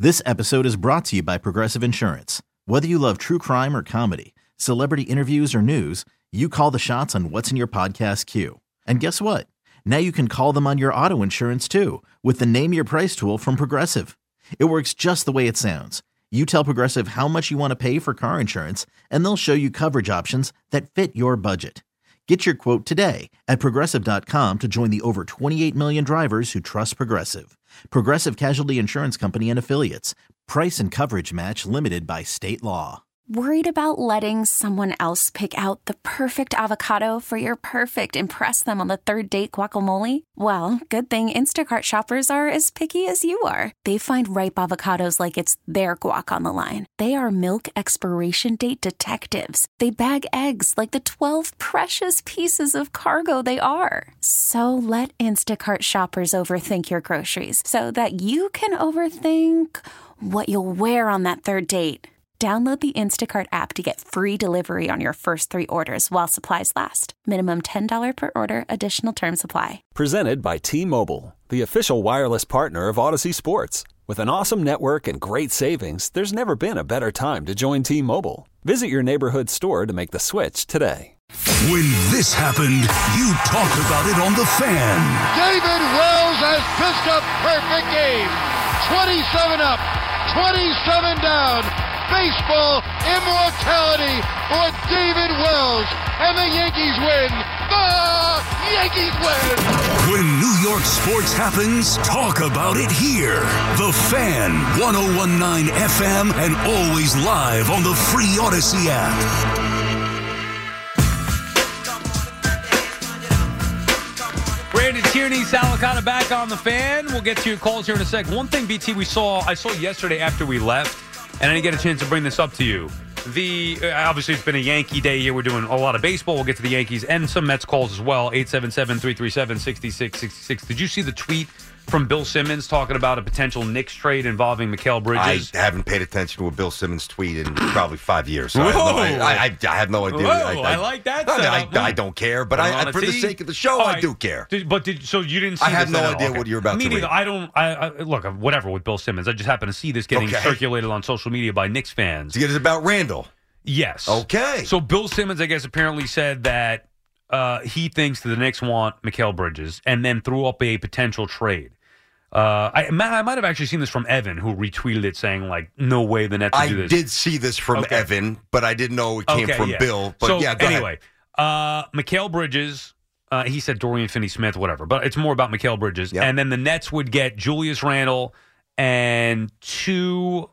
This episode is brought to you by Progressive Insurance. Whether you love true crime or comedy, celebrity interviews or news, you call the shots on what's in your podcast queue. And guess what? Now you can call them on your auto insurance too with the Name Your Price tool from Progressive. It works just the way it sounds. You tell Progressive how much you want to pay for car insurance, and they'll show you coverage options that fit your budget. Get your quote today at Progressive.com to join the over 28 million drivers who trust Progressive. Progressive Casualty Insurance Company and Affiliates. Price and coverage match limited by state law. Worried about letting someone else pick out the perfect avocado for your perfect impress them on the third date guacamole? Well, good thing Instacart shoppers are as picky as you are. They find ripe avocados like it's their guac on the line. They are milk expiration date detectives. They bag eggs like the 12 precious pieces of cargo they are. So let Instacart shoppers overthink your groceries so that you can overthink what you'll wear on that third date. Download the Instacart app to get free delivery on your first 3 orders while supplies last. Minimum $10 per order. Additional terms apply. Presented by T-Mobile, the official wireless partner of Odyssey Sports. With an awesome network and great savings, there's never been a better time to join T-Mobile. Visit your neighborhood store to make the switch today. When this happened, you talked about it on The Fan. David Wells has pitched a perfect game. 27 up, 27 down. Baseball immortality for David Wells, and the Yankees win. The Yankees win. When New York sports happens, talk about it here. The Fan, 101.9 FM, and always live on the free Odyssey app. Brandon Tierney, Sal Licata back on The Fan. We'll get to your calls here in a sec. One thing, BT, I saw yesterday after we left, and I didn't get a chance to bring this up to you. Obviously, it's been a Yankee day here. We're doing a lot of baseball. We'll get to the Yankees and some Mets calls as well. 877-337-6666. Did you see the tweet from Bill Simmons talking about a potential Knicks trade involving Mikal Bridges? I haven't paid attention to a Bill Simmons tweet in probably 5 years. So I have no idea. I like that. I don't care, but for the sake of the show, I do care. So you didn't see I have this no idea what you're about to read. Me neither. I don't. Look, whatever with Bill Simmons. I just happen to see this getting circulated on social media by Knicks fans. It's about Randall. Yes. Okay. So Bill Simmons, I guess, apparently said that he thinks that the Knicks want Mikal Bridges and then threw up a potential trade. I might have actually seen this from Evan, who retweeted it saying, like, no way the Nets would do this. I did see this from Evan, but I didn't know it came from Bill. But go ahead. Mikal Bridges, he said Dorian Finney-Smith, whatever, but it's more about Mikal Bridges. Yep. And then the Nets would get Julius Randle and 2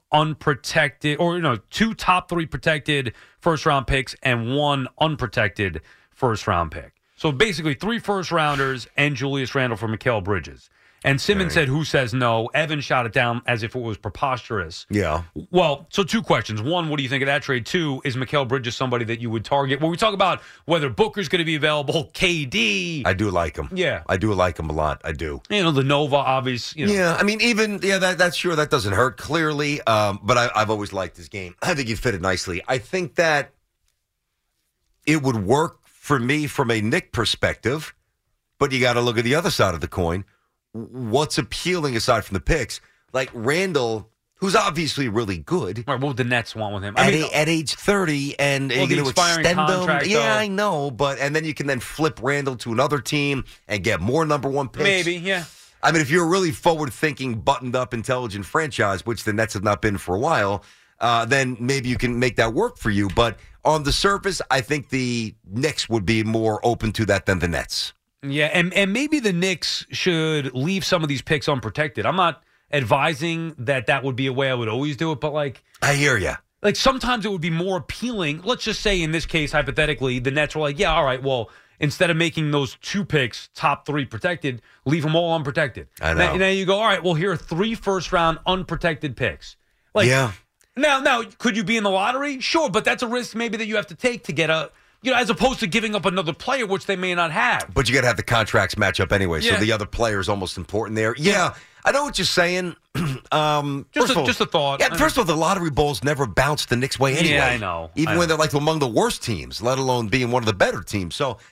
top 3 protected first-round picks and 1 unprotected first-round pick. So basically 3 first-rounders and Julius Randle for Mikal Bridges. And Simmons said, who says no? Evan shot it down as if it was preposterous. Yeah. Well, so 2 questions. 1, what do you think of that trade? 2, is Mikal Bridges somebody that you would target? When we talk about whether Booker's going to be available, KD. I do like him. Yeah. I do like him a lot. I do. The Nova, obviously. Yeah, I mean, that's sure, that doesn't hurt, clearly. But I've always liked his game. I think he fit it nicely. I think that it would work for me from a Knick perspective, but you got to look at the other side of the coin. What's appealing aside from the picks, like Randall, who's obviously really good. Right, what would the Nets want with him? At age 30, and you're going to extend him. Yeah, though. I know, and then you can then flip Randall to another team and get more number 1 picks. Maybe, yeah. I mean, if you're a really forward-thinking, buttoned-up, intelligent franchise, which the Nets have not been for a while, then maybe you can make that work for you. But on the surface, I think the Knicks would be more open to that than the Nets. Yeah, and maybe the Knicks should leave some of these picks unprotected. I'm not advising that would be a way I would always do it, but I hear you. Like sometimes it would be more appealing. Let's just say in this case, hypothetically, the Nets were like, yeah, all right, well, instead of making those 2 picks top 3 protected, leave them all unprotected. I know. Now you go, all right, well, here are 3 first-round unprotected picks. Yeah. Now, could you be in the lottery? Sure, but that's a risk maybe that you have to take to get a you know, as opposed to giving up another player, which they may not have. But you got to have the contracts match up anyway, yeah. so the other player is almost important there. Yeah, I know what you're saying. Just a thought. Yeah, first of all, the lottery bowls never bounce the Knicks way anyway. Yeah, I know. Even when they're like among the worst teams, let alone being one of the better teams. So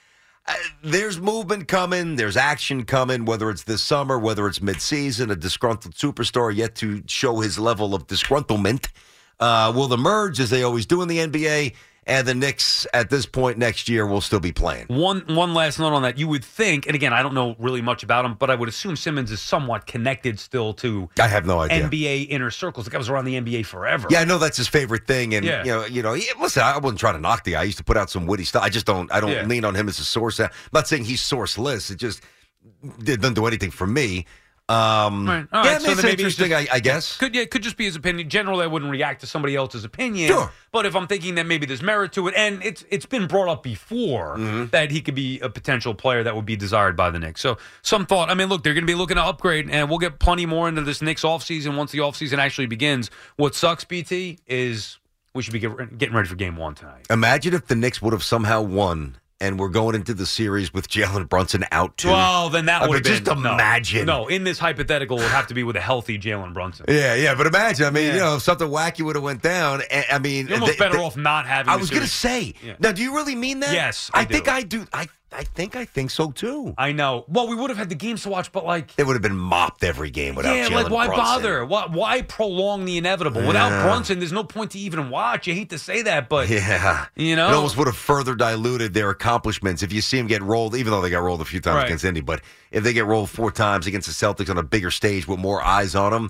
there's movement coming. There's action coming, whether it's this summer, whether it's midseason, a disgruntled superstar yet to show his level of disgruntlement will emerge, as they always do in the NBA. And the Knicks, at this point next year, will still be playing. One last note on that. You would think, and again, I don't know really much about him, but I would assume Simmons is somewhat connected still to I have no idea. NBA inner circles. The guy was around the NBA forever. Yeah, I know that's his favorite thing. And, listen, I wasn't trying to knock the guy. I used to put out some witty stuff. I don't lean on him as a source. I'm not saying he's sourceless. It just doesn't do anything for me. Right. All right. So it's interesting, I guess. Could just be his opinion. Generally, I wouldn't react to somebody else's opinion. Sure. But if I'm thinking that maybe there's merit to it, and it's been brought up before that he could be a potential player that would be desired by the Knicks. So some thought. I mean, look, they're going to be looking to upgrade, and we'll get plenty more into this Knicks offseason once the offseason actually begins. What sucks, BT, is we should be getting ready for Game 1 tonight. Imagine if the Knicks would have somehow won. And we're going into the series with Jalen Brunson out, too. Well, then that would have been... Just imagine. No, in this hypothetical, it would have to be with a healthy Jalen Brunson. Yeah, but imagine. I mean, if something wacky would have went down, I mean... You're almost better off not having I was going to say. Yeah. Now, do you really mean that? Yes, I think I do. I think so, too. I know. Well, we would have had the games to watch, but like... It would have been mopped every game without Jalen Brunson. Why bother? Why prolong the inevitable? Without Brunson, there's no point to even watch. I hate to say that, but... Yeah. It almost would have further diluted their accomplishments if you see them get rolled, even though they got rolled a few times against Indy, but if they get rolled 4 times against the Celtics on a bigger stage with more eyes on them...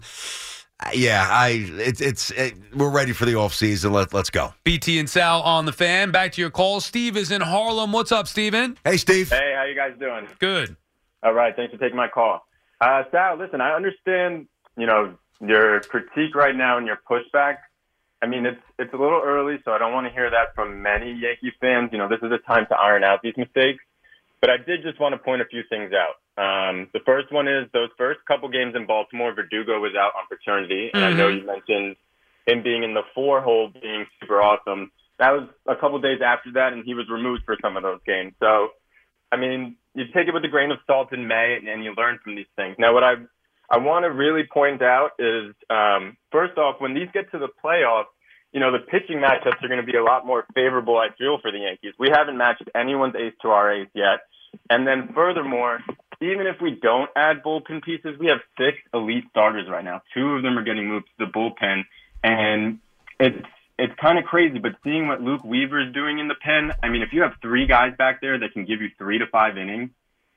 Yeah, we're ready for the offseason. Let's go. BT and Sal on the Fan. Back to your call. Steve is in Harlem. What's up, Steven? Hey, Steve. Hey, how you guys doing? Good. All right, thanks for taking my call. Sal, listen, I understand, your critique right now and your pushback. I mean, it's a little early, so I don't want to hear that from many Yankee fans. This is a time to iron out these mistakes. But I did just want to point a few things out. The first one is those first couple games in Baltimore, Verdugo was out on paternity. And I know you mentioned him being in the 4 hole being super awesome. That was a couple days after that, and he was removed for some of those games. So, I mean, you take it with a grain of salt in May, and you learn from these things. Now, what I want to really point out is, first off, when these get to the playoffs, the pitching matchups are going to be a lot more favorable, I feel, for the Yankees. We haven't matched anyone's ace to our ace yet. And then furthermore, even if we don't add bullpen pieces, we have 6 elite starters right now. 2 of them are getting moved to the bullpen. And it's kind of crazy, but seeing what Luke Weaver is doing in the pen, I mean, if you have 3 guys back there that can give you 3 to 5 innings,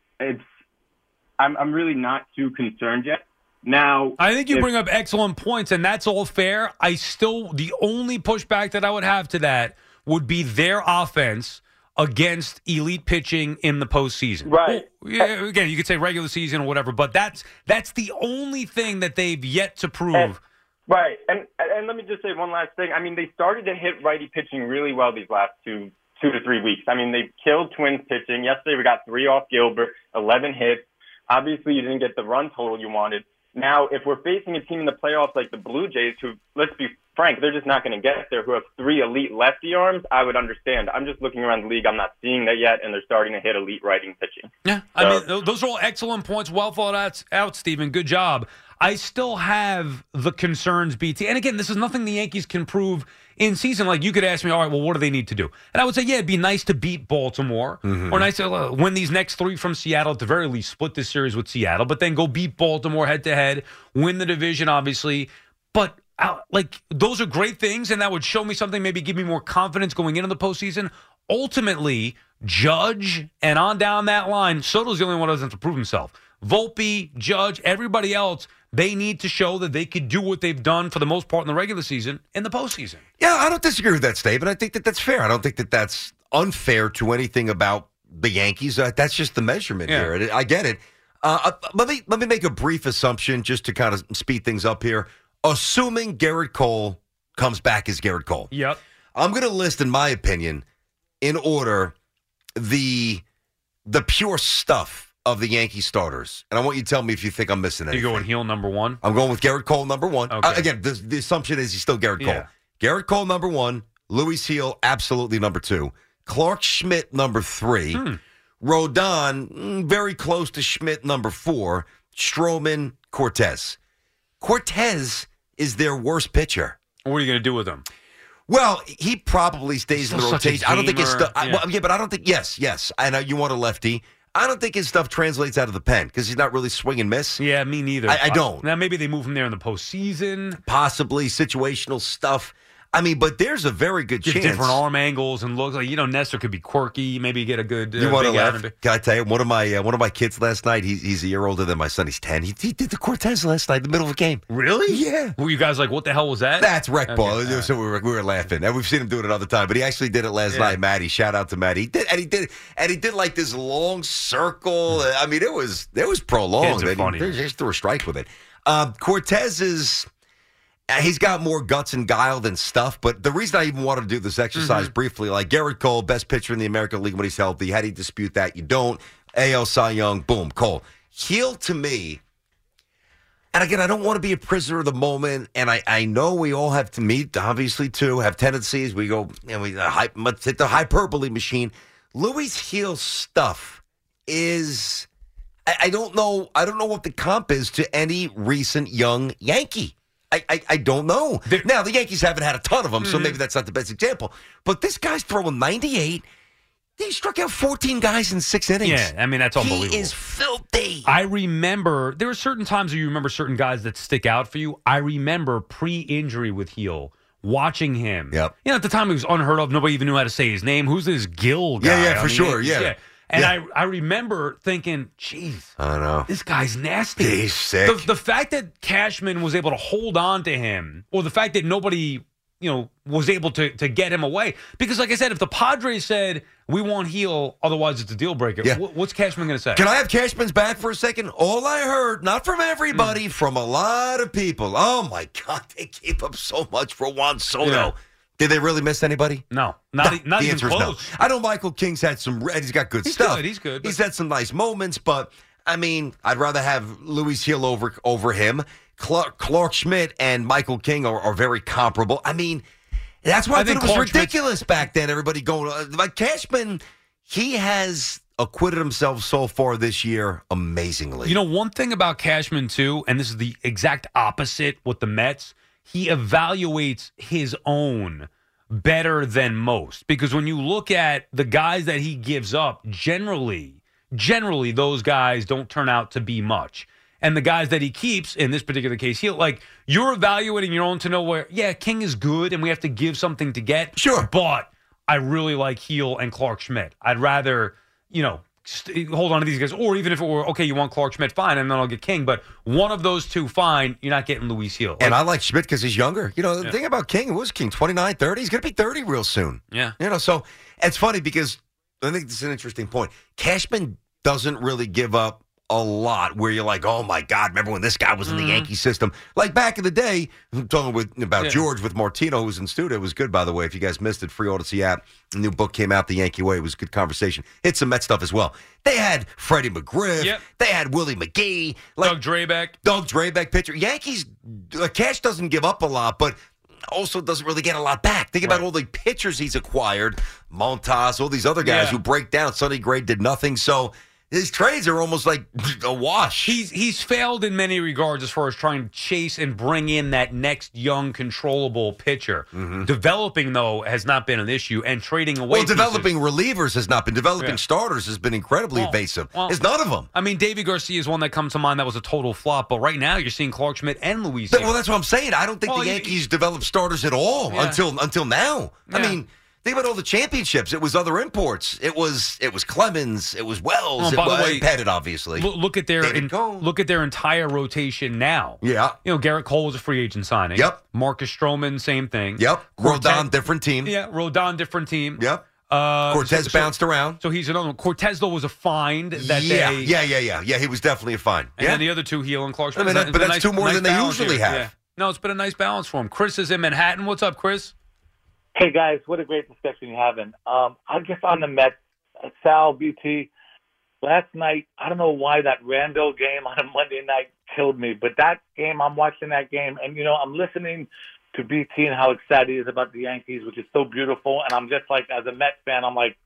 I'm really not too concerned yet. Now, I think you bring up excellent points, and that's all fair. The only pushback that I would have to that would be their offense against elite pitching in the postseason. Right. Well, yeah, again, you could say regular season or whatever, but that's the only thing that they've yet to prove. Right. And let me just say one last thing. I mean, they started to hit righty pitching really well these last 2 to 3 weeks. I mean, they killed Twins pitching. Yesterday we got 3 off Gilbert, 11 hits. Obviously, you didn't get the run total you wanted. Now, if we're facing a team in the playoffs like the Blue Jays, who, let's be frank, they're just not going to get there, who have 3 elite lefty arms, I would understand. I'm just looking around the league. I'm not seeing that yet, and they're starting to hit elite righting pitching. Yeah, I mean, those are all excellent points. Well thought out, Stephen. Good job. I still have the concerns, BT. And again, this is nothing the Yankees can prove in season. Like, you could ask me, all right, well, what do they need to do? And I would say, yeah, it'd be nice to beat Baltimore, or nice to win these next 3 from Seattle, at the very least split this series with Seattle, but then go beat Baltimore head-to-head, win the division, obviously. But, those are great things, and that would show me something, maybe give me more confidence going into the postseason. Ultimately, Judge and on down that line, Soto's the only one who doesn't have to prove himself. Volpe, Judge, everybody else, they need to show that they could do what they've done for the most part in the regular season in the postseason. Yeah, I don't disagree with that statement. I think that that's fair. I don't think that that's unfair to anything about the Yankees. That's just the measurement here. I get it. Let me make a brief assumption just to kind of speed things up here. Assuming Garrett Cole comes back as Garrett Cole. Yep. I'm going to list, in my opinion, in order, the pure stuff of the Yankee starters. And I want you to tell me if you think I'm missing anything. You're going heel number 1? I'm going with Garrett Cole number 1. Okay. Again, the assumption is he's still Garrett Cole. Yeah. Garrett Cole number 1. Luis Heel absolutely number 2. Clark Schmidt number 3. Rodon very close to Schmidt number 4. Stroman, Cortez. Cortez is their worst pitcher. What are you going to do with him? Well, he probably stays in the Still such a rotation. I don't think his gamer. stuff. Yeah. But I don't think. Yes. I know you want a lefty. I don't think his stuff translates out of the pen because he's not really swing and miss. Yeah, me neither. I don't. Now, maybe they move him there in the postseason. Possibly situational stuff. I mean, but there's a very good Just chance. different arm angles and looks like, Nestor could be quirky. Maybe get a good. You want to big laugh? out. Can I tell you, one of my kids last night, he's a year older than my son. He's 10. He did the Cortez last night in the middle of a game. Really? Yeah. Were you guys like, what the hell was that? That's rec ball. Okay, all right. So we were laughing. And we've seen him do it another time. But he actually did it last night, Matty. Shout out to Matty. He did like this long circle. I mean, it was prolonged. Kids are funny. He just threw a strike with it. Cortez is... He's got more guts and guile than stuff, but the reason I even wanted to do this exercise briefly, like Garrett Cole, best pitcher in the American League when he's healthy. How do you dispute that? You don't. AL Cy Young, boom, Cole. Heel to me, and again, I don't want to be a prisoner of the moment, and I know we all have to meet, obviously, too, have tendencies. We go, let's hit the hyperbole machine. Louis Heel stuff is, I don't know what the comp is to any recent young Yankee. I don't know. Now, the Yankees haven't had a ton of them, so maybe that's not the best example. But this guy's throwing 98. He struck out 14 guys in 6 innings. Yeah, I mean, that's unbelievable. He is filthy. I remember, there are certain times where you remember certain guys that stick out for you. I remember pre-injury with Heel, watching him. Yep. At the time he was unheard of. Nobody even knew how to say his name. Who's this Gill guy? Yeah, for sure, yeah. And I remember thinking, geez, I know. this guy's nasty. He's sick. The fact that Cashman was able to hold on to him, or the fact that nobody, was able to get him away. Because, like I said, if the Padres said, we want Heel, otherwise it's a deal breaker, what's Cashman going to say? Can I have Cashman's back for a second? All I heard, not from everybody, from a lot of people. Oh, my God, they gave up so much for Juan Soto. Yeah. Did they really miss anybody? No, not the even answer close. is no. I know Michael King's had some, and he's got good He's stuff. He's good. He's had some nice moments, but I mean, I'd rather have Louis Heel over him. Clark Schmidt and Michael King are very comparable. I mean, that's why I thought it was ridiculous back then. Everybody going like Cashman. He has acquitted himself so far this year amazingly. One thing about Cashman too, and this is the exact opposite with the Mets. He evaluates his own better than most, because when you look at the guys that he gives up, generally those guys don't turn out to be much. And the guys that he keeps, in this particular case, you're evaluating your own to know where, King is good and we have to give something to get. Sure. But I really like Heel and Clark Schmidt. I'd rather, hold on to these guys. Or even if it were, okay, you want Clark Schmidt, fine, and then I'll get King. But one of those two, fine, you're not getting Luis Heel. And I like Schmidt because he's younger. The thing about King, was King 29, 30? He's going to be 30 real soon. Yeah. So it's funny because I think this is an interesting point. Cashman doesn't really give up a lot where you're like, oh, my God, remember when this guy was in the Yankee system? Like back in the day, I'm talking about George with Martino, who's in studio. It was good, by the way. If you guys missed it, free Odyssey app. A new book came out, The Yankee Way. It was a good conversation. Hit some Met stuff as well. They had Freddie McGriff. Yep. They had Willie McGee. Doug Drabeck. Pitcher. Yankees, Cash doesn't give up a lot, but also doesn't really get a lot back. Think about all the pitchers he's acquired. Montas, all these other guys who break down. Sonny Gray did nothing. So his trades are almost like a wash. He's failed in many regards as far as trying to chase and bring in that next young, controllable pitcher. Developing, though, has not been an issue, and trading away. Well, developing relievers has not been. Developing starters has been incredibly evasive. It's none of them. I mean, Davey Garcia is one that comes to mind that was a total flop, but right now you're seeing Clark Schmidt and Luis. Well, that's what I'm saying. I don't think the Yankees developed starters at all until now. Yeah. I mean, think about all the championships. It was other imports. It was Clemens. It was Wells. By the way, Pettit, obviously. Look at their entire rotation now. Yeah. Garrett Cole was a free agent signing. Yep. Marcus Stroman, same thing. Yep. Rodon, different team. Yeah, Rodon, different team. Yep. Cortez bounced around. So he's another one. Cortez, though, was a find. Yeah, he was definitely a find. And then the other two, Heel and Clark. But that's two more than they usually have. Yeah. No, it's been a nice balance for him. Chris is in Manhattan. What's up, Chris? Hey, guys, what a great discussion you're having. I guess on the Mets, Sal, BT, last night, I don't know why that Randall game on a Monday night killed me, but that game, I'm watching that game, and, I'm listening to BT and how excited he is about the Yankees, which is so beautiful, and I'm just like, as a Mets fan,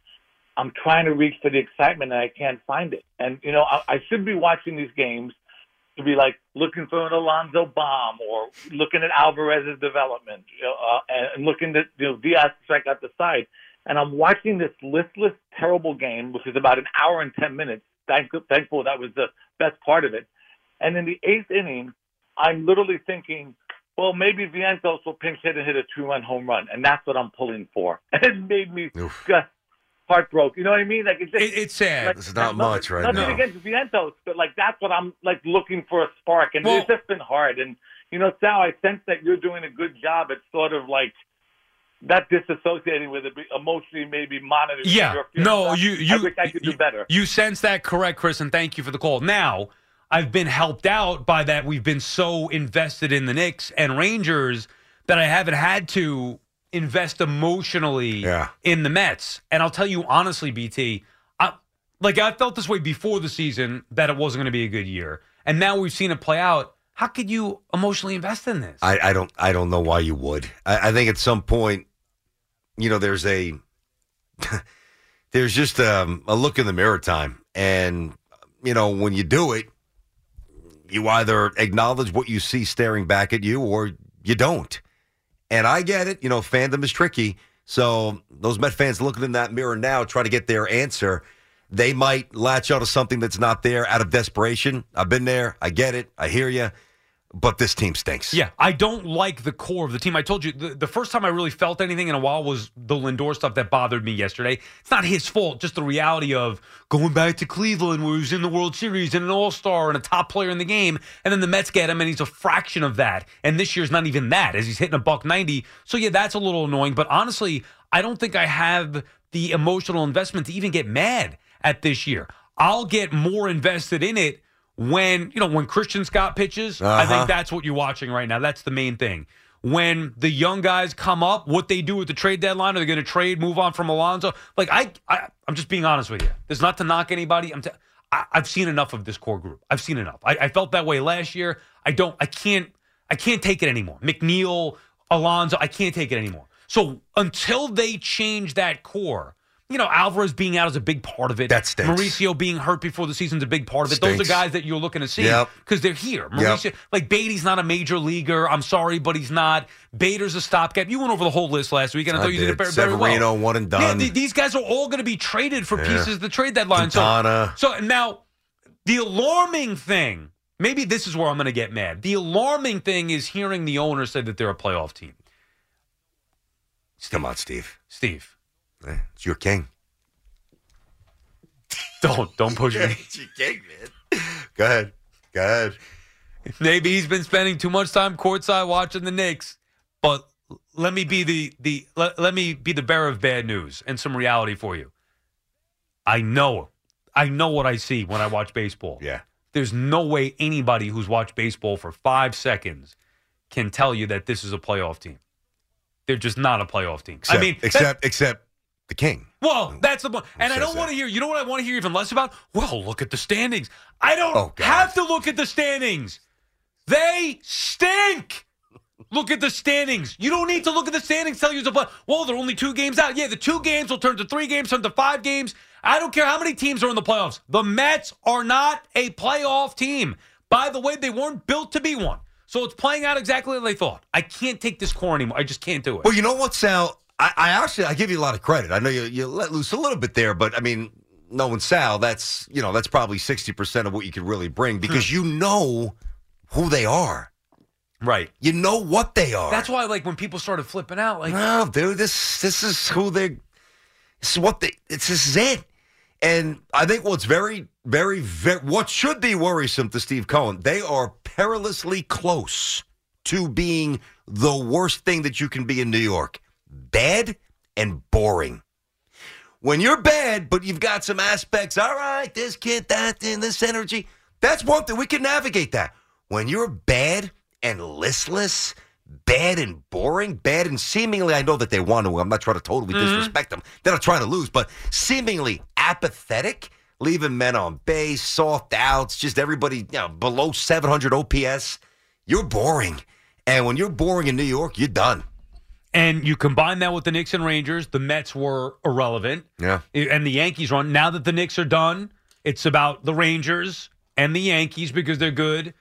I'm trying to reach for the excitement, and I can't find it. And, I should be watching these games to be like looking for an Alonzo bomb or looking at Alvarez's development, and looking at Diaz to strike out the side. And I'm watching this listless, terrible game, which is about an hour and 10 minutes. Thankful that was the best part of it. And in the 8th inning, I'm literally thinking, well, maybe Vientos will pinch hit and hit a 2-run home run, and that's what I'm pulling for. And it made me just heartbroken. You know what I mean? Like it's sad. Like, it's not much right nothing now. Against Vientos, but like that's what I'm like looking for, a spark. And Well, it's just been hard. And Sal, I sense that you're doing a good job at sort of like not disassociating with it, but emotionally maybe monitoring. Yeah, no, I wish I could do better. You sense that correct, Chris, and thank you for the call. Now, I've been helped out by that. We've been so invested in the Knicks and Rangers that I haven't had to invest emotionally in the Mets. And I'll tell you honestly, BT, I felt this way before the season that it wasn't going to be a good year. And now we've seen it play out. How could you emotionally invest in this? I don't know why you would. I think at some point, there's just a look in the mirror time. And, when you do it, you either acknowledge what you see staring back at you or you don't. And I get it. Fandom is tricky. So those Met fans looking in that mirror now, trying to get their answer, they might latch onto something that's not there out of desperation. I've been there. I get it. I hear you. But this team stinks. Yeah, I don't like the core of the team. I told you, the first time I really felt anything in a while was the Lindor stuff that bothered me yesterday. It's not his fault, just the reality of going back to Cleveland where he was in the World Series and an all-star and a top player in the game, and then the Mets get him, and he's a fraction of that. And this year's not even that, as he's hitting $190. So, yeah, that's a little annoying. But honestly, I don't think I have the emotional investment to even get mad at this year. I'll get more invested in it when Christian Scott pitches. I think that's what you're watching right now. That's the main thing. When the young guys come up, what they do at the trade deadline, are they going to trade, move on from Alonso? Like, I'm just being honest with you. There's not to knock anybody. I've seen enough of this core group. I've seen enough. I felt that way last year. I can't take it anymore. McNeil, Alonso, I can't take it anymore. So until they change that core, Alvarez being out is a big part of it. That stinks. Mauricio being hurt before the season's a big part of it. Stinks. Those are guys that you're looking to see because they're here. Mauricio, like Beatty's not a major leaguer. I'm sorry, but he's not. Bader's a stopgap. You went over the whole list last week, and I thought you did it very well. Severino, one and done. Yeah, these guys are all going to be traded for pieces of the trade deadline. Quintana. So now, the alarming thing, maybe this is where I'm going to get mad. The alarming thing is hearing the owner say that they're a playoff team. Come on, Steve. It's your king. Don't push me. It's your king, man. Go ahead. Maybe he's been spending too much time courtside watching the Knicks, but let me be the bearer of bad news and some reality for you. I know what I see when I watch baseball. Yeah. There's no way anybody who's watched baseball for 5 seconds can tell you that this is a playoff team. They're just not a playoff team. Except the king. Well, that's the point. And I don't want to hear, you know what I want to hear even less about? Well, look at the standings. I don't have to look at the standings. They stink. Look at the standings. You don't need to look at the standings, tell you they're there are only 2 games out. Yeah, the 2 games will turn to 3 games, turn to 5 games. I don't care how many teams are in the playoffs. The Mets are not a playoff team. By the way, they weren't built to be one. So it's playing out exactly like they thought. I can't take this core anymore. I just can't do it. Well, you know what, Sal? I give you a lot of credit. I know you let loose a little bit there, but I mean, knowing Sal, that's probably 60% of what you could really bring because you know who they are. Right. You know what they are. That's why, like, when people started flipping out, like, no, dude, this is who they. This is it. And I think what's very, very, very, what should be worrisome to Steve Cohen, they are perilously close to being the worst thing that you can be in New York. Bad and boring. When you're bad, but you've got some aspects, all right, this kid, that, and this energy, that's one thing. We can navigate that. When you're bad and listless, bad and boring, bad and seemingly, I know that they want to, I'm not trying to totally disrespect them. They're not trying to lose, but seemingly apathetic, leaving men on base, soft outs, just everybody below 700 OPS, you're boring. And when you're boring in New York, you're done. And you combine that with the Knicks and Rangers, the Mets were irrelevant. Yeah. And the Yankees run. Now that the Knicks are done, it's about the Rangers and the Yankees because they're good.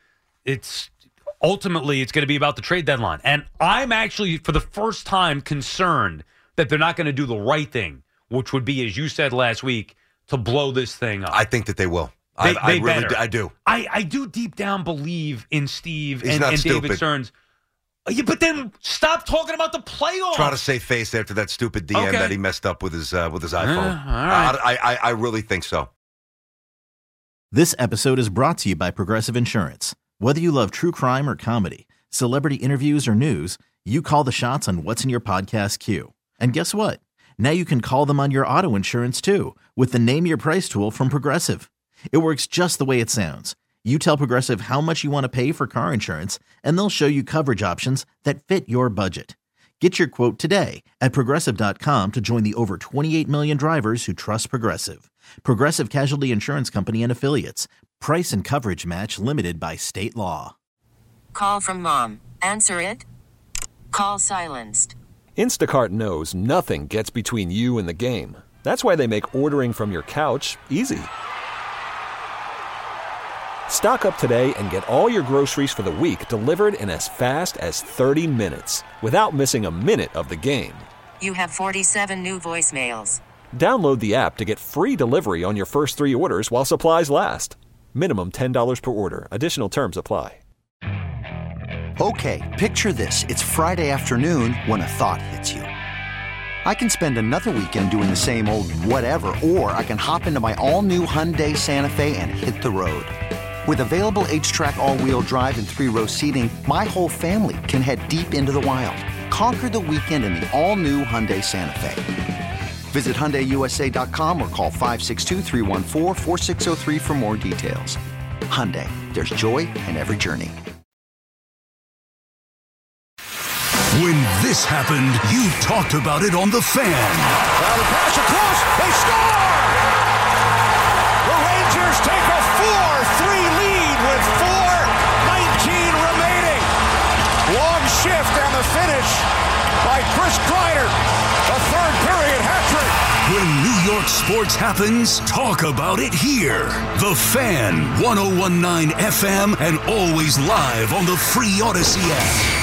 it's ultimately it's going to be about the trade deadline. And I'm actually, for the first time, concerned that they're not going to do the right thing, which would be, as you said last week, to blow this thing up. I think that they will. They really do. I do. I do deep down believe in Steve and not David Stearns. Yeah, but then stop talking about the playoffs. Trying to save face after that stupid DM that he messed up with his iPhone. All right. I really think so. This episode is brought to you by Progressive Insurance. Whether you love true crime or comedy, celebrity interviews or news, you call the shots on what's in your podcast queue. And guess what? Now you can call them on your auto insurance too with the Name Your Price tool from Progressive. It works just the way it sounds. You tell Progressive how much you want to pay for car insurance, and they'll show you coverage options that fit your budget. Get your quote today at Progressive.com to join the over 28 million drivers who trust Progressive. Progressive Casualty Insurance Company and Affiliates. Price and coverage match limited by state law. Call from mom. Answer it. Call silenced. Instacart knows nothing gets between you and the game. That's why they make ordering from your couch easy. Stock up today and get all your groceries for the week delivered in as fast as 30 minutes without missing a minute of the game. You have 47 new voicemails. Download the app to get free delivery on your first 3 orders while supplies last. Minimum $10 per order. Additional terms apply. Okay, picture this. It's Friday afternoon when a thought hits you. I can spend another weekend doing the same old whatever, or I can hop into my all-new Hyundai Santa Fe and hit the road. With available H-Track all-wheel drive and 3-row seating, my whole family can head deep into the wild. Conquer the weekend in the all-new Hyundai Santa Fe. Visit HyundaiUSA.com or call 562-314-4603 for more details. Hyundai, there's joy in every journey. When this happened, you talked about it on The Fan. Now the pass across, they score! The Rangers take a 4-3 lead with 4:19 remaining. Long shift and the finish by Chris Kreider. A third period hat trick. When New York sports happens, talk about it here. The Fan, 101.9 FM, and always live on the free Odyssey app.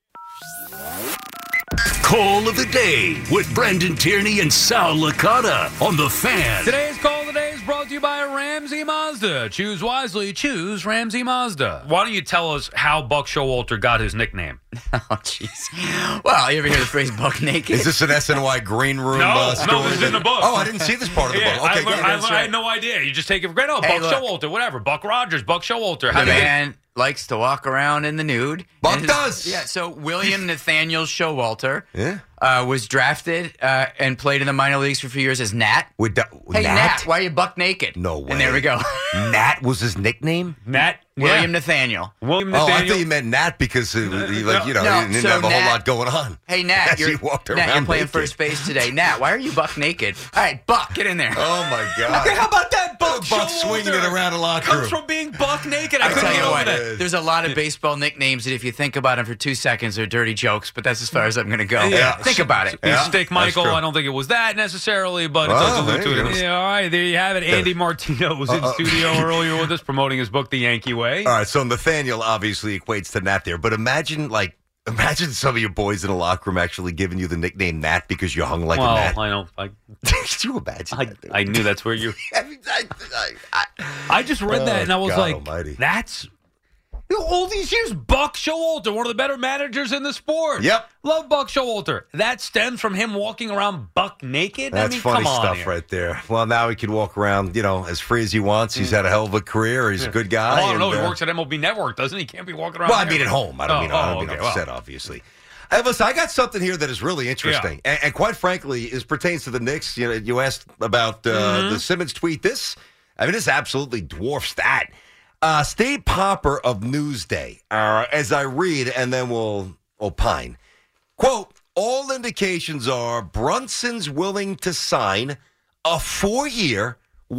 Call of the Day with Brendan Tierney and Sal Licata on The Fan. Today's Call of the Day is brought to you by Ramsey Mazda. Choose wisely. Choose Ramsey Mazda. Why don't you tell us how Buck Showalter got his nickname? Oh, jeez. Well, you ever hear the phrase buck naked? Is this an SNY green room story? No, this is in the book. Oh, I didn't see this part of the book. Okay, I had no idea. You just take it for granted. Oh, Hey, Buck Showalter, whatever. Buck Rogers, Buck Showalter. The man likes to walk around in the nude. Buck does. Yeah, so William Nathaniel Showalter was drafted and played in the minor leagues for a few years as Nat. Hey, Nat, why are you buck naked? No way. And there we go. Nat was his nickname? Nat? William Nathaniel. William Oh, I Nathaniel. thought you meant Nat because he didn't have a whole lot going on. Hey, Nat, As he walked around you're playing naked. first base today. Nat, why are you buck naked? All right, Buck, get in there. Oh, my God. Okay, how about that? Buck swinging it around a locker comes room. from being buck naked. I I couldn't tell you get over what, that. there's a lot of baseball nicknames that if you think about them for 2 seconds, they're dirty jokes, but that's as far as I'm going to go. Yeah. Think about it. Yeah, Stick that's Michael, true. I don't think it was that necessarily, but it Oh, does allude there to you it. go. Yeah, all right, there you have it. Andy Martino was in studio earlier with us promoting his book, The Yankee Way. All right, so Nathaniel obviously equates to Nat there, but imagine some of your boys in a locker room actually giving you the nickname Nat because you hung like a Nat. I know. Could you imagine that, dude? I knew that's where you... I mean, I just read that and I was God like, almighty. that's... All these years, Buck Showalter, one of the better managers in the sport. Yep. Love Buck Showalter. That stems from him walking around buck naked? That's funny come on stuff here. right there. Well, now he can walk around, as free as he wants. He's had a hell of a career. He's a good guy. Well, I don't know. and, He works at MLB Network, doesn't he? He can't be walking around Well, I there. mean at home. I don't mean okay, on set, obviously. Hey, listen, I got something here that is really interesting, and quite frankly, it pertains to the Knicks. You asked about the Simmons tweet. This absolutely dwarfs that. Steve Popper of Newsday, as I read, and then we'll opine. Quote, all indications are Brunson's willing to sign a 4-year,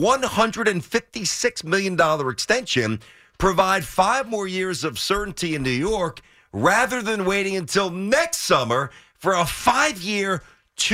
$156 million extension, provide 5 more years of certainty in New York, rather than waiting until next summer for a 5-year,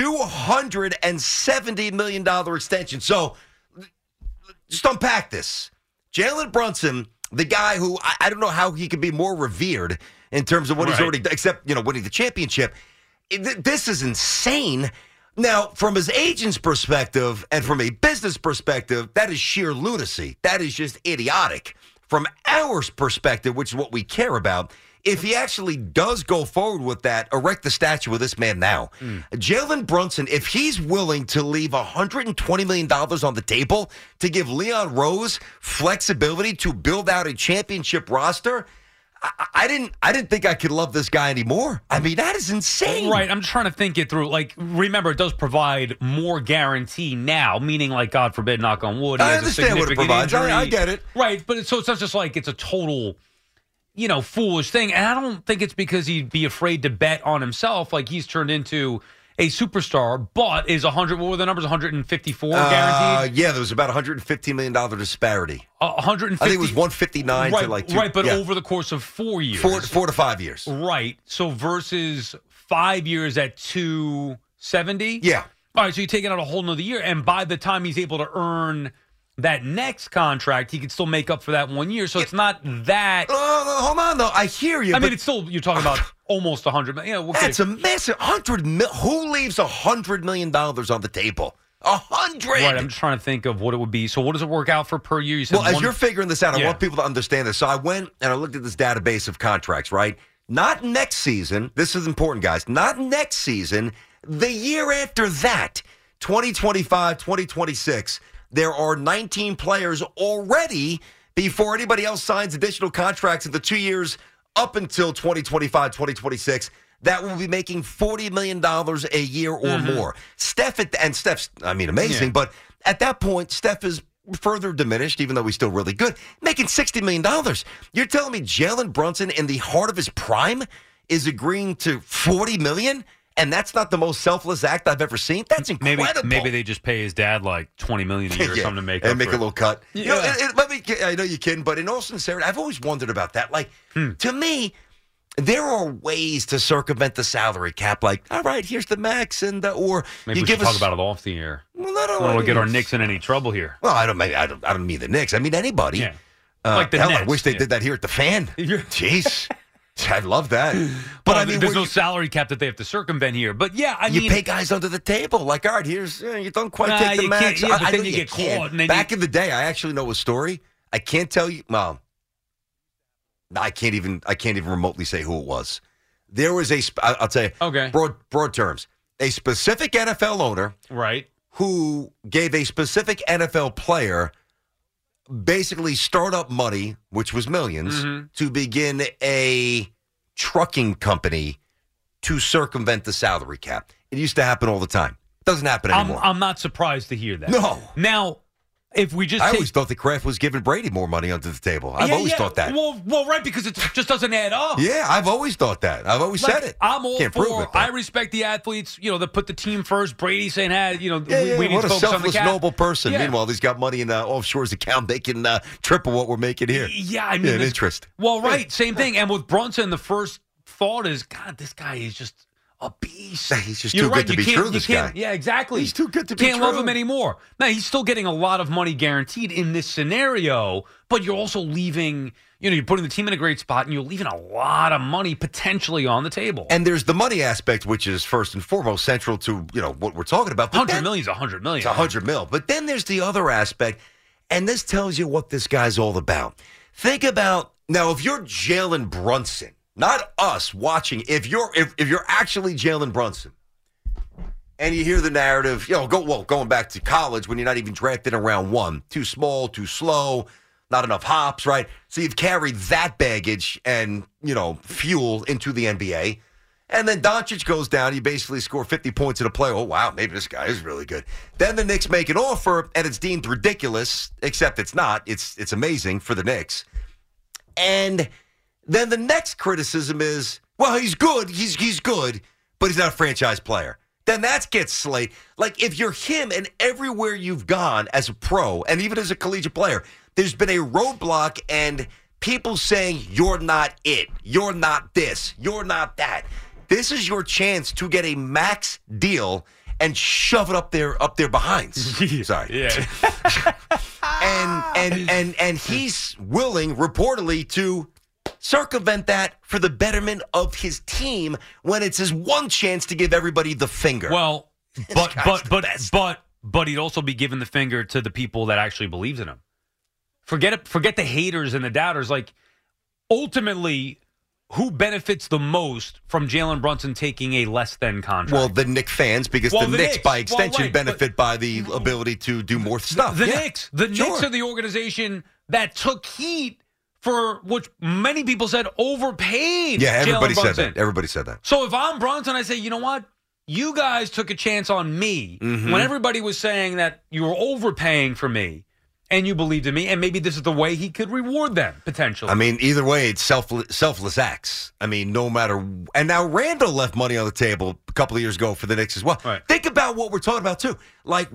$270 million extension. So just unpack this. Jalen Brunson the guy who I don't know how he could be more revered in terms of what he's already done, except, winning the championship. This is insane. Now, from his agent's perspective and from a business perspective, that is sheer lunacy. That is just idiotic. From our perspective, which is what we care about, if he actually does go forward with that, erect the statue of this man now. Jalen Brunson, if he's willing to leave $120 million on the table to give Leon Rose flexibility to build out a championship roster, I didn't think I could love this guy anymore. I mean, that is insane. Right. I'm just trying to think it through. Like, remember, it does provide more guarantee now, meaning, like, God forbid, knock on wood. I understand what it provides. I get it. Right. But it's not just like it's a total, foolish thing. And I don't think it's because he'd be afraid to bet on himself. Like, he's turned into a superstar, but is 100, what were the numbers, 154 guaranteed? Yeah, there was about $115 million disparity. 150. I think it was 159 to like 2. Right, but over the course of 4 years. 4 to 5 years. Right. So versus 5 years at 270? Yeah. All right, so you're taking out a whole nother year, and by the time he's able to earn that next contract, he could still make up for that 1 year. So it's not that. Hold on, though. I hear you. I mean, it's still, you're talking about almost 100 million. That's a massive 100 million. Who leaves $100 million on the table? 100. Right. I'm just trying to think of what it would be. So what does it work out for per year? You said well, as you're figuring this out, I want people to understand this. So I went and I looked at this database of contracts, right? Not next season. This is important, guys. Not next season. The year after that, 2025, 2026, there are 19 players already before anybody else signs additional contracts in the 2 years up until 2025, 2026, that will be making $40 million a year or more. Steph's, amazing, but at that point, Steph is further diminished, even though he's still really good, making $60 million. You're telling me Jalen Brunson, in the heart of his prime, is agreeing to $40 million? And that's not the most selfless act I've ever seen? That's incredible. Maybe they just pay his dad like $20 million a year or something to make up and make for a little cut. Yeah. I know you're kidding, but in all sincerity, I've always wondered about that. Like, to me, there are ways to circumvent the salary cap. Like, all right, here's the max, and or maybe you we give should us talk about it off the air. Well, I don't want to get our Knicks in any trouble here. Well, I don't mean the Knicks. I mean anybody. Yeah. Like the hell, Nets. I wish they did that here at the Fan. Jeez. I'd love that. But I mean, there's no salary cap that they have to circumvent here. But yeah, I mean, you pay guys under the table. Like, all right, here's you don't quite take the max. Yeah, but then you get caught. And then back in the day, I actually know a story. I can't tell you. Well, I can't even remotely say who it was. There was I'll tell you. Broad terms. A specific NFL owner, right, who gave a specific NFL player basically startup money, which was millions, to begin a trucking company to circumvent the salary cap. It used to happen all the time. It doesn't happen anymore. I'm not surprised to hear that. No. Now, if we just I always thought that Kraft was giving Brady more money under the table. I've always thought that. Well, right, because it just doesn't add up. Yeah, I've always thought that. I've always said it. I'm all Can't for prove it, I respect the athletes, that put the team first. Brady saying, we need what to a focus on the selfless, cap. noble person. Yeah. Meanwhile, he's got money in offshore's account making triple what we're making here. Yeah, I mean, interest. Well, right, same thing. And with Brunson, the first thought is, God, this guy is just a beast. He's just too good to be true, this guy. Yeah, exactly. He's too good to be true. Can't love him anymore. Now, he's still getting a lot of money guaranteed in this scenario, but you're also leaving, you're putting the team in a great spot, and you're leaving a lot of money potentially on the table. And there's the money aspect, which is first and foremost central to, what we're talking about. $100 million is $100 million. It's $100 million. But then there's the other aspect, and this tells you what this guy's all about. Think about, now, if you're Jalen Brunson, not us watching. If you're actually Jalen Brunson, and you hear the narrative, going back to college when you're not even drafted in round one, too small, too slow, not enough hops, right? So you've carried that baggage and fuel into the NBA, and then Doncic goes down. You basically score 50 points in a play. Oh wow, maybe this guy is really good. Then the Knicks make an offer, and it's deemed ridiculous, except it's not. It's amazing for the Knicks, and then the next criticism is, well, he's good. He's good, but he's not a franchise player. Then that gets slayed. Like, if you're him and everywhere you've gone as a pro and even as a collegiate player, there's been a roadblock and people saying, you're not it. You're not this. You're not that. This is your chance to get a max deal and shove it up their behinds. Yeah. Sorry. And he's willing, reportedly, to circumvent that for the betterment of his team when it's his one chance to give everybody the finger. Well, but he'd also be giving the finger to the people that actually believed in him. Forget the haters and the doubters. Like, ultimately, who benefits the most from Jalen Brunson taking a less than contract? Well, the Knicks fans, because the Knicks, by extension, benefit by the ability to do more stuff. The Knicks. The Knicks are the organization that took heat for which many people said overpaid. Yeah, everybody Jalen said Brunson. that. Everybody said that. So if I'm Brunson, I say, you know what? You guys took a chance on me when everybody was saying that you were overpaying for me and you believed in me, and maybe this is the way he could reward them, potentially. I mean, either way, it's selfless acts. I mean, no matter. And now Randall left money on the table a couple of years ago for the Knicks as well. Right. Think about what we're talking about, too. Like,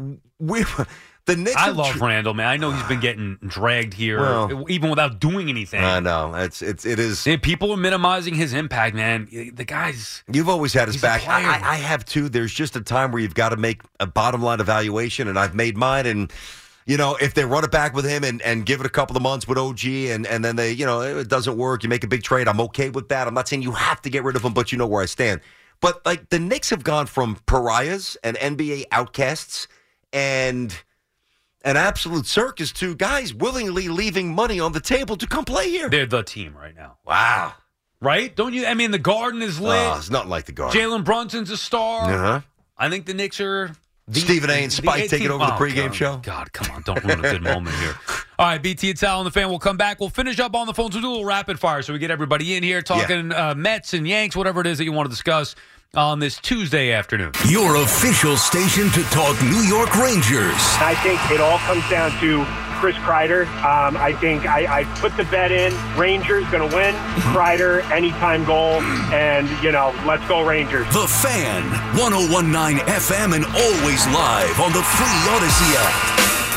the Knicks. I love Randall, man. I know he's been getting dragged here, even without doing anything. I know. It is. People are minimizing his impact, man. The guy's. You've always had his back. player. I have, too. There's just a time where you've got to make a bottom line evaluation, and I've made mine, and. You know, if they run it back with him and give it a couple of months with OG and then they, it doesn't work, you make a big trade, I'm okay with that. I'm not saying you have to get rid of him, but you know where I stand. But, like, the Knicks have gone from pariahs and NBA outcasts and an absolute circus to guys willingly leaving money on the table to come play here. They're the team right now. Wow. Right? Don't you? I mean, the Garden is lit. Oh, it's nothing like the Garden. Jalen Brunson's a star. Uh-huh. I think the Knicks are... Stephen A. and Spike taking over the pregame show. God, come on. Don't ruin a good moment here. All right, BT and Sal on the Fan. We'll come back. We'll finish up on the phones. We'll do a little rapid fire so we get everybody in here talking Mets and Yanks, whatever it is that you want to discuss on this Tuesday afternoon. Your official station to talk New York Rangers. I think it all comes down to Chris Kreider. I think I put the bet in. Rangers going to win. Kreider, anytime goal. And, let's go Rangers. The Fan, 101.9 FM and always live on the free Odyssey app.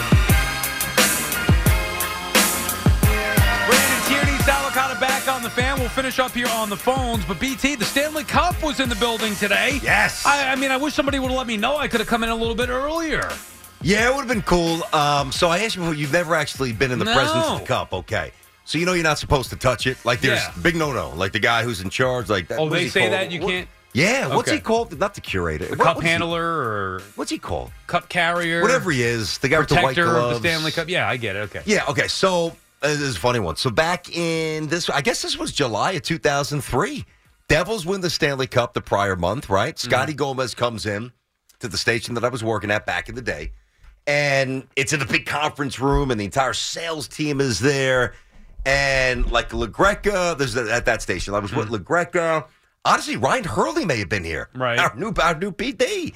Back on the Fan. We'll finish up here on the phones. But BT, the Stanley Cup was in the building today. Yes. I mean, I wish somebody would have let me know. I could have come in a little bit earlier. Yeah, it would have been cool. So I asked you, you've never actually been in the presence of the cup. Okay. So you're not supposed to touch it. Like there's big no-no. Like the guy who's in charge. Like that. Oh, they say that you can't? Yeah. What's he called? Not the curator. The cup handler or? What's he called? Cup carrier. Whatever he is. The guy with the white gloves. Protector of the Stanley Cup. Yeah, I get it. Okay. Yeah, okay. So... This is a funny one. So back in I guess this was July of 2003. Devils win the Stanley Cup the prior month, right? Scotty Gomez comes in to the station that I was working at back in the day. And it's in a big conference room, and the entire sales team is there. And like LaGreca, there's at that station. I was with LaGreca. Honestly, Ryan Hurley may have been here. Right. Our new PD.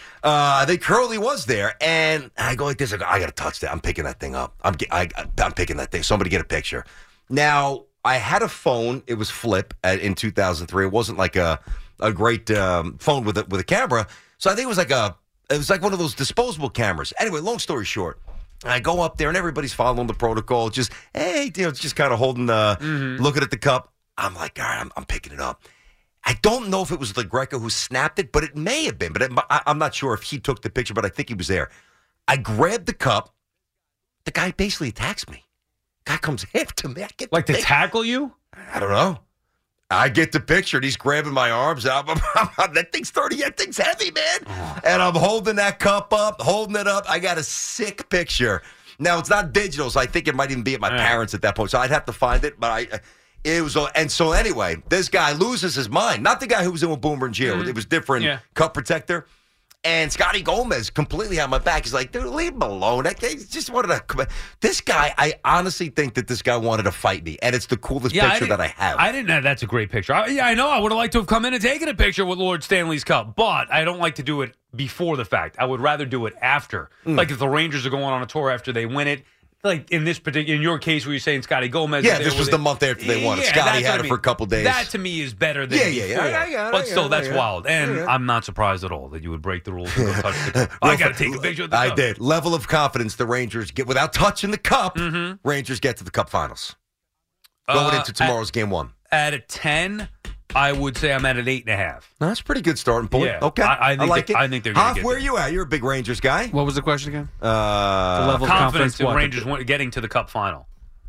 I think Curly was there, and I go like this. I got to touch that. I'm picking that thing up. I'm picking that thing. Somebody get a picture. Now, I had a phone. It was flip in 2003. It wasn't like a great phone with a camera. So I think it was like one of those disposable cameras. Anyway, long story short, I go up there, and everybody's following the protocol. Just, hey, just kind of holding looking at the cup. I'm like, all right, I'm picking it up. I don't know if it was LaGreca who snapped it, but it may have been. But I'm not sure if he took the picture, but I think he was there. I grabbed the cup. The guy basically attacks me. Guy comes after me. I get like to tackle you? I don't know. I get the picture, and he's grabbing my arms. That thing's 30. That thing's heavy, man. And I'm holding that cup up, holding it up. I got a sick picture. Now, it's not digital, so I think it might even be at my parents' at that point. So I'd have to find it, but it was, and so anyway, this guy loses his mind. Not the guy who was in with Boomer and Gio. It was different cup protector. And Scotty Gomez completely on my back. He's like, dude, leave him alone. That guy just wanted to come. This guy, I honestly think that this guy wanted to fight me. And it's the coolest picture that I have. I didn't know. That's a great picture. I know. I would have liked to have come in and taken a picture with Lord Stanley's Cup. But I don't like to do it before the fact. I would rather do it after. Like if the Rangers are going on a tour after they win it. Like in your case where you're saying Scotty Gomez. Yeah, this was the month after they won it. Scotty had it for a couple days. That to me is better than before. But still, that's wild. And I'm not surprised at all that you would break the rules and go touch the cup. I got to take a picture of the cup. I did. Level of confidence the Rangers get without touching the cup. Rangers get to the Cup Finals. Going into tomorrow's Game 1. At a 10, I would say I'm at an 8.5. No, that's a pretty good starting point. Yeah, Okay, I think like it. I think they're going to get where there. are you at? You're a big Rangers guy. What was the question again? The level of confidence in what? Rangers getting to the Cup final.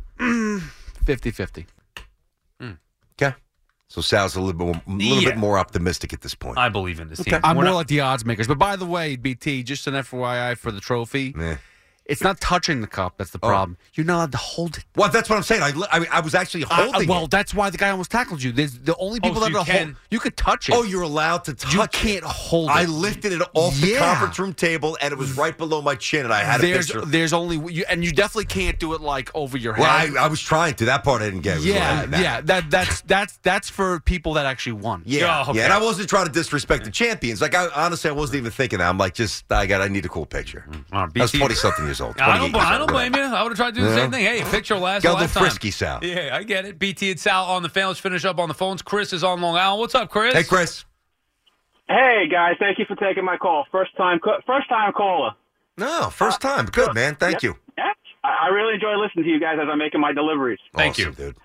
50-50. Okay. So Sal's a little bit more optimistic at this point. I believe in this team. I'm more like the odds makers. But by the way, BT, just an FYI for the trophy. It's not touching the cup. That's the problem. You're not allowed to hold it. Well, that's what I'm saying. I was actually holding it. That's why the guy almost tackled you. There's the only people so that are hold. You could touch it. Oh, you're allowed to touch it. You can't hold it. I lifted it off the conference room table, and it was right below my chin, and I had a picture. There's only you, and you definitely can't do it like over your head. Well, I was trying to. That part I didn't get. That's for people that actually won. Yeah, and I wasn't trying to disrespect the champions. Like, honestly, I wasn't even thinking that. I'm like, I need a cool picture. I was 20-something years old. I don't blame you. I would have tried to do the same thing. Hey, picture lasts a Got a lifetime. little frisky, Sal. Yeah, I get it. BT and Sal on the fan. Let's finish up on the phones. Chris is on Long Island. What's up, Chris? Hey, Chris. Hey, guys. Thank you for taking my call. First time caller. No, first time. Good, man. Thank you. Yeah, I really enjoy listening to you guys as I'm making my deliveries. Thank you, dude.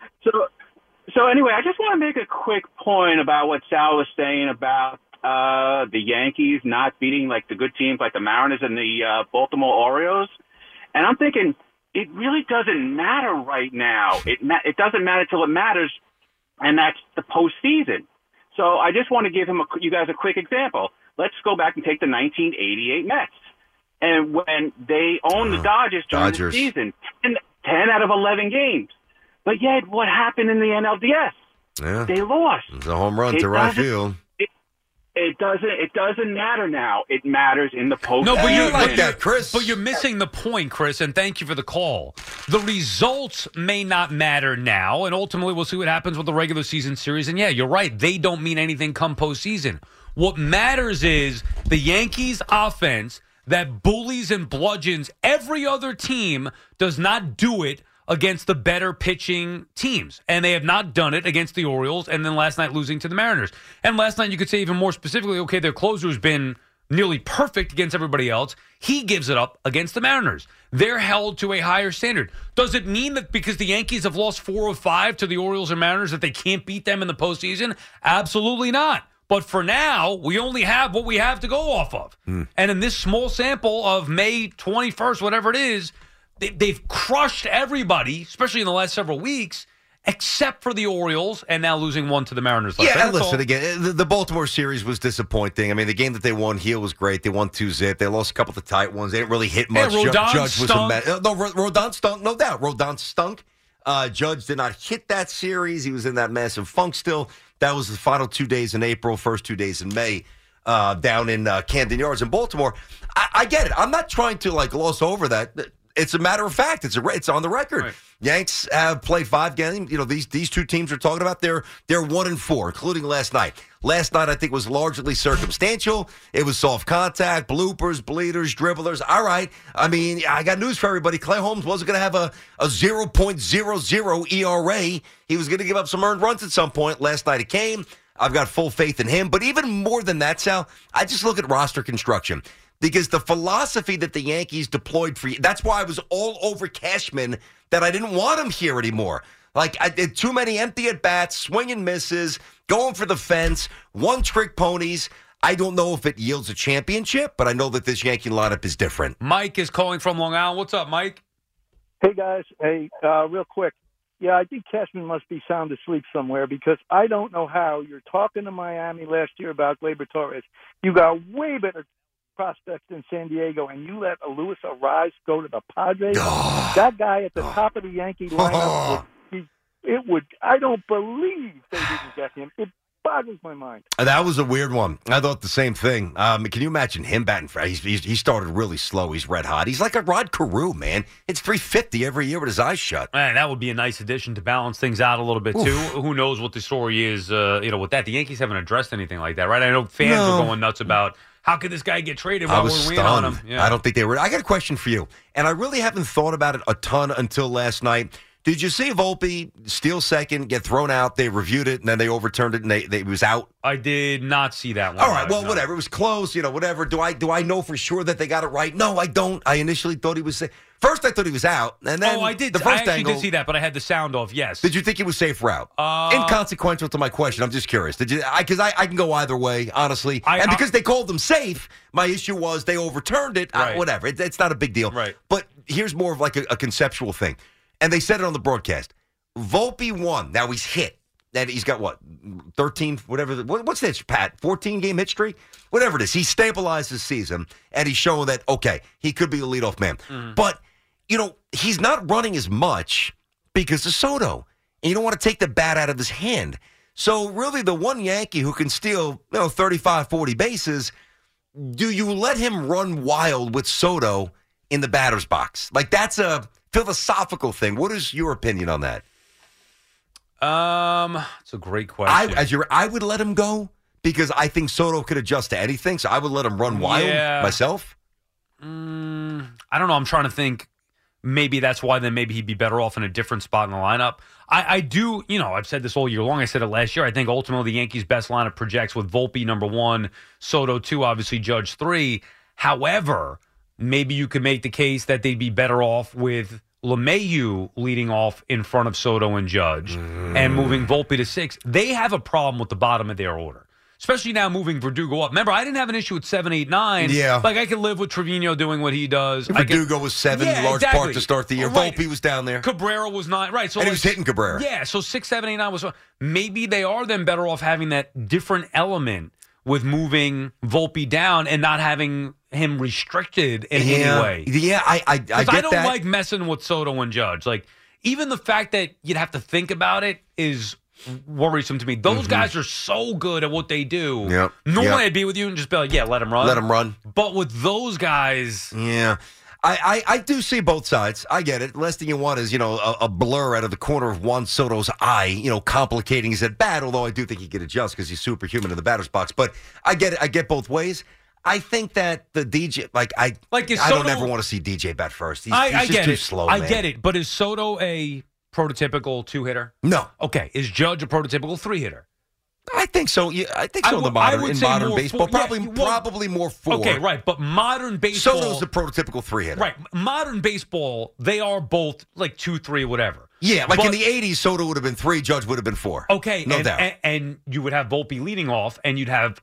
So anyway, I just want to make a quick point about what Sal was saying about the Yankees not beating like the good teams like the Mariners and the Baltimore Orioles. And I'm thinking, it really doesn't matter right now. It doesn't matter till it matters, and that's the postseason. So I just want to give you guys a quick example. Let's go back and take the 1988 Mets. And when they owned the Dodgers during the season, 10 out of 11 games. But yet, what happened in the NLDS? Yeah. They lost. It was a home run to right field. It doesn't matter now. It matters in the postseason. No, but you're like that, Chris. But you're missing the point, Chris, and thank you for the call. The results may not matter now, and ultimately we'll see what happens with the regular season series. And yeah, you're right. They don't mean anything come postseason. What matters is the Yankees' offense that bullies and bludgeons every other team does not do it against the better pitching teams. And they have not done it against the Orioles and then last night losing to the Mariners. And last night you could say even more specifically, okay, their closer's been nearly perfect against everybody else. He gives it up against the Mariners. They're held to a higher standard. Does it mean that because the Yankees have lost 4 of 5 to the Orioles and Mariners that they can't beat them in the postseason? Absolutely not. But for now, we only have what we have to go off of. And in this small sample of May 21st, whatever it is, they've crushed everybody, especially in the last several weeks, except for the Orioles, and now losing one to the Mariners. Yeah, and listen, again, the Baltimore series was disappointing. I mean, the game that they won here was great. They won 2-0. They lost a couple of the tight ones. They didn't really hit much. Yeah, Rodon Judge was stunk. Rodon stunk, no doubt. Rodon stunk. Judge did not hit that series. He was in that massive funk still. That was the final 2 days in April, first 2 days in May, down in Camden Yards in Baltimore. I get it. I'm not trying to gloss over that. It's a matter of fact. It's on the record. Right. Yanks have played 5 games. You know, these two teams we're talking about, they're 1-4, including last night. Last night, I think, was largely circumstantial. It was soft contact, bloopers, bleeders, dribblers. All right. I mean, I got news for everybody. Clay Holmes wasn't going to have a 0.00 ERA. He was going to give up some earned runs at some point. Last night it came. I've got full faith in him. But even more than that, Sal, I just look at roster construction. Because the philosophy that the Yankees deployed for you, that's why I was all over Cashman that I didn't want him here anymore. I did too many empty at-bats, swing and misses, going for the fence, one-trick ponies. I don't know if it yields a championship, but I know that this Yankee lineup is different. Mike is calling from Long Island. What's up, Mike? Hey, guys. Hey, real quick. Yeah, I think Cashman must be sound asleep somewhere because I don't know how you're talking to Miami last year about Gleyber Torres. You got way better prospects in San Diego, and you let Luis Arraez go to the Padres. That guy at the top of the Yankee lineup, I don't believe they didn't get him. It boggles my mind. That was a weird one. I thought the same thing. Can you imagine him batting? He started really slow. He's red hot. He's like a Rod Carew, man. It's 350 every year with his eyes shut. Man, that would be a nice addition to balance things out a little bit, too. Who knows what the story is, with that. The Yankees haven't addressed anything like that, right? I know fans are going nuts about how could this guy get traded while we're waiting on him? Yeah. I don't think they were. I got a question for you, and I really haven't thought about it a ton until last night. Did you see Volpe steal second, get thrown out? They reviewed it, and then they overturned it, and they was out? I did not see that one. All right, well, whatever. It was close, whatever. Do I know for sure that they got it right? No, I don't. I initially thought he was safe. First, I thought he was out, and then I did. The first I actually did see that, but I had the sound off, yes. Did you think he was safe route? Inconsequential to my question. I'm just curious. Did you? Because I can go either way, honestly. And because they called them safe, my issue was they overturned it. Right. Whatever. It's not a big deal. Right. But here's more of like a conceptual thing. And they said it on the broadcast. Volpe won. Now he's hit. And he's got, 13, whatever. What's this, Pat? 14-game hit streak? Whatever it is. He stabilized his season, and he's showing that, okay, he could be a leadoff man. But, he's not running as much because of Soto. And you don't want to take the bat out of his hand. So, really, the one Yankee who can steal, 35, 40 bases, do you let him run wild with Soto in the batter's box? Like, that's a philosophical thing. What is your opinion on that? It's a great question. I would let him go because I think Soto could adjust to anything, so I would let him run wild myself. I don't know. I'm trying to think. Maybe that's why then maybe he'd be better off in a different spot in the lineup. I do, I've said this all year long. I said it last year. I think ultimately the Yankees' best lineup projects with Volpe number 1, Soto 2, obviously Judge 3. However, maybe you could make the case that they'd be better off with LeMahieu leading off in front of Soto and Judge and moving Volpe to 6. They have a problem with the bottom of their order. Especially now moving Verdugo up. Remember, I didn't have an issue with 7, 8, 9. Yeah. Like, I could live with Trevino doing what he does. Verdugo was 7, large part to start the year. Right. Volpe was down there. Cabrera was 9. Right. So and he was hitting Cabrera. Yeah, so 6, 7, 8, 9 was... Maybe they are then better off having that different element with moving Volpe down and not having him restricted in any way. Yeah, I get that. I don't like messing with Soto and Judge. Like, even the fact that you'd have to think about it is... worrisome to me. Those guys are so good at what they do. Yep. Normally I'd be with you and just be like, let him run. Let him run. But with those guys... Yeah. I do see both sides. I get it. Last thing you want is, a blur out of the corner of Juan Soto's eye, complicating his at-bat, although I do think he could adjust because he's superhuman in the batter's box. But I get it. I get both ways. I think that the DJ, I don't ever want to see DJ bat first. He's just too slow, man. I get it. But is Soto a prototypical 2-hitter? No. Okay. Is Judge a prototypical 3-hitter? I think so. Yeah, I think so. In modern baseball, probably more 4. Okay, right. But modern baseball, Soto's the prototypical 3-hitter. Right. Modern baseball, they are both like 2, 3, whatever. Yeah, in the 80s, Soto would have been 3, Judge would have been 4. Okay, no doubt. And you would have Volpe leading off, and you'd have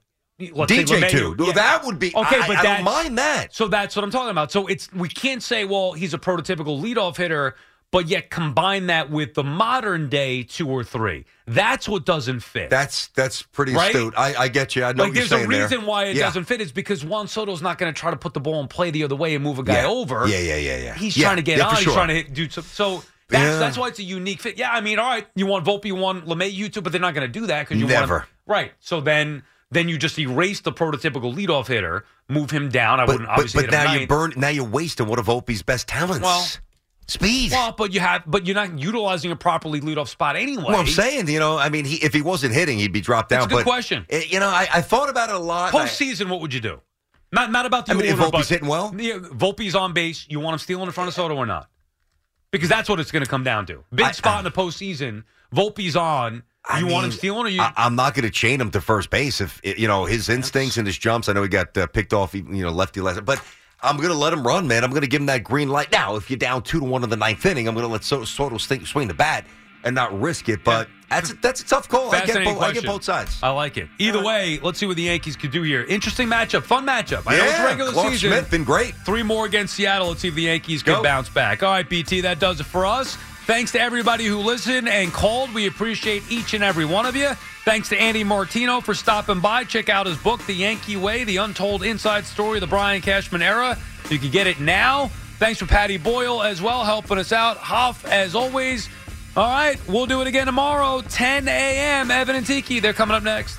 DJ too. Well, that would be okay, but I don't mind that. So that's what I'm talking about. So we can't say, well, he's a prototypical leadoff hitter, but yet combine that with the modern day 2 or 3. That's what doesn't fit. That's pretty astute. I get you. I know what you're saying there. There's a reason why it doesn't fit is because Juan Soto's not going to try to put the ball in play the other way and move a guy over. Yeah. He's trying to get on. He's trying to do something. So that's why it's a unique fit. Yeah, I mean, all right, you want Volpe 1, LeMahieu 2, but they're not going to do that because you never. Right. So then you just erase the prototypical leadoff hitter, move him down. I wouldn't obviously hit him But now you're wasting one of Volpe's best talents. Well, speed. Well, but you're not utilizing a properly leadoff spot anyway. Well, I'm saying, if he wasn't hitting, he'd be dropped down. That's a good question. I thought about it a lot. Postseason, what would you do? Not about the order, if Volpe's hitting well? Volpe's on base. You want him stealing in front of Soto or not? Because that's what it's going to come down to. Big spot in the postseason. Volpe's on. You want him stealing or you? I'm not going to chain him to first base if his instincts and his jumps. I know he got picked off, lefty last, but I'm going to let him run, man. I'm going to give him that green light. Now, if you're down 2-1 in the 9th inning, I'm going to let Soto swing the bat and not risk it. But that's a tough call. I get both sides. I like it. Either way, let's see what the Yankees could do here. Interesting matchup, fun matchup. I know it's regular Clark season. Schmidt been great. 3 more against Seattle. Let's see if the Yankees can bounce back. All right, BT, that does it for us. Thanks to everybody who listened and called. We appreciate each and every one of you. Thanks to Andy Martino for stopping by. Check out his book, The Yankee Way, The Untold Inside Story of the Brian Cashman Era. You can get it now. Thanks for Patty Boyle as well, helping us out. Hoff, as always. All right, we'll do it again tomorrow, 10 a.m. Evan and Tiki, they're coming up next.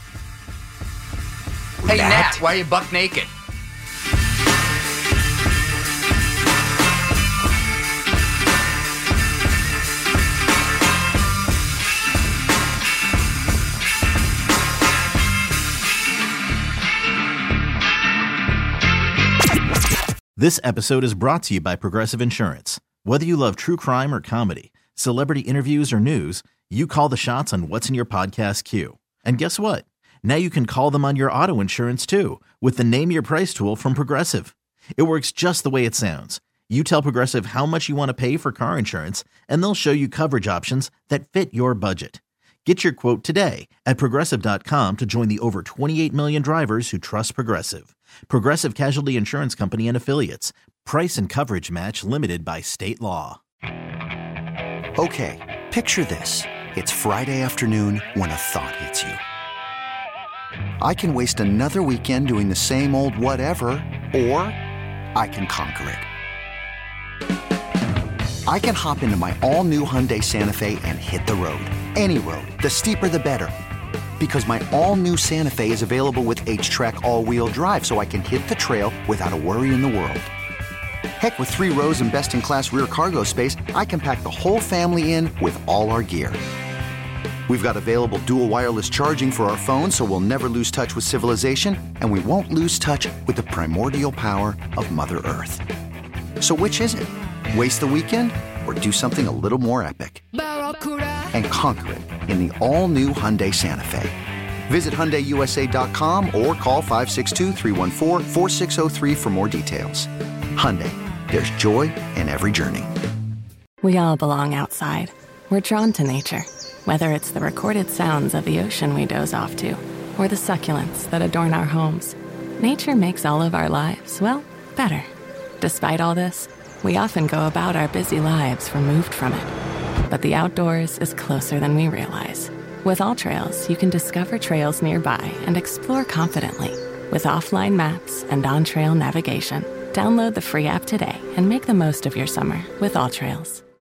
Hey, Nat, why are you buck naked? This episode is brought to you by Progressive Insurance. Whether you love true crime or comedy, celebrity interviews, or news, you call the shots on what's in your podcast queue. And guess what? Now you can call them on your auto insurance too with the Name Your Price tool from Progressive. It works just the way it sounds. You tell Progressive how much you want to pay for car insurance, and they'll show you coverage options that fit your budget. Get your quote today at Progressive.com to join the over 28 million drivers who trust Progressive. Progressive Casualty Insurance Company and Affiliates. Price and coverage match limited by state law. Okay, picture this. It's Friday afternoon when a thought hits you. I can waste another weekend doing the same old whatever, or I can conquer it. I can hop into my all-new Hyundai Santa Fe and hit the road. Any road. The steeper, the better. Because my all-new Santa Fe is available with H-Track all-wheel drive, so I can hit the trail without a worry in the world. Heck, with 3 rows and best-in-class rear cargo space, I can pack the whole family in with all our gear. We've got available dual wireless charging for our phones, so we'll never lose touch with civilization, and we won't lose touch with the primordial power of Mother Earth. So which is it? Waste the weekend or do something a little more epic? And conquer it in the all-new Hyundai Santa Fe. Visit HyundaiUSA.com or call 562-314-4603 for more details. Hyundai, there's joy in every journey. We all belong outside. We're drawn to nature, whether it's the recorded sounds of the ocean we doze off to or the succulents that adorn our homes. Nature makes all of our lives, well, better. Despite all this, we often go about our busy lives removed from it. But the outdoors is closer than we realize. With AllTrails, you can discover trails nearby and explore confidently. With offline maps and on-trail navigation, download the free app today and make the most of your summer with AllTrails.